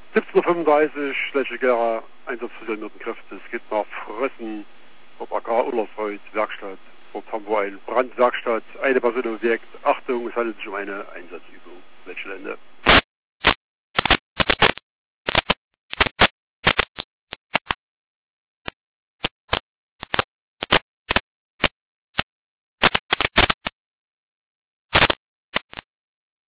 17:35 Schlechte Einsatzfusionierten Kräfte. Es geht nach Frössen, ob AK Ullersreuth, Werkstatt. Dort haben wir eine Brandwerkstatt, eine Person im Objekt. Achtung, es handelt sich um eine Einsatzübung. Welche Ende?